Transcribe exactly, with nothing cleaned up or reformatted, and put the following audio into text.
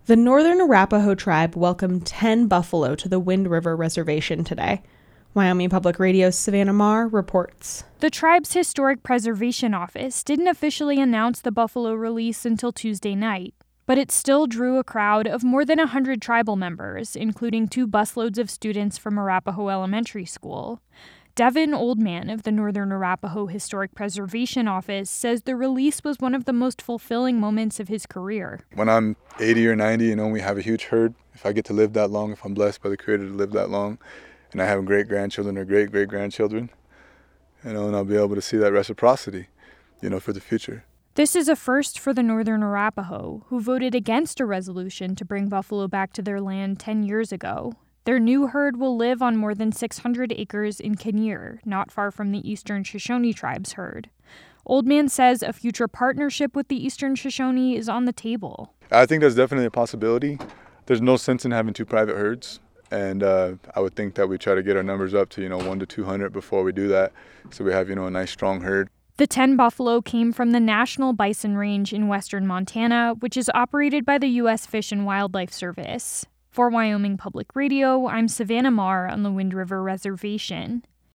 The Northern Arapaho tribe welcomed ten buffalo to the Wind River Reservation today. Wyoming Public Radio's Savannah Marr reports. The tribe's Historic Preservation Office didn't officially announce the buffalo release until Tuesday night, but it still drew a crowd of more than one hundred tribal members, including two busloads of students from Arapaho Elementary School. Devin Oldman of the Northern Arapaho Historic Preservation Office says the release was one of the most fulfilling moments of his career. When I'm eighty or ninety, you know, we have a huge herd. If I get to live that long, if I'm blessed by the Creator to live that long, and I have great-grandchildren or great-great-grandchildren, you know, and I'll be able to see that reciprocity, you know, for the future. This is a first for the Northern Arapaho, who voted against a resolution to bring buffalo back to their land ten years ago. Their new herd will live on more than six hundred acres in Kinnear, not far from the Eastern Shoshone tribe's herd. Oldman says a future partnership with the Eastern Shoshone is on the table. I think that's definitely a possibility. There's no sense in having two private herds, and uh, I would think that we try to get our numbers up to, you know, one to two hundred before we do that, so we have, you know, a nice strong herd. The ten buffalo came from the National Bison Range in western Montana, which is operated by the U S Fish and Wildlife Service. For Wyoming Public Radio, I'm Savannah Marr on the Wind River Reservation.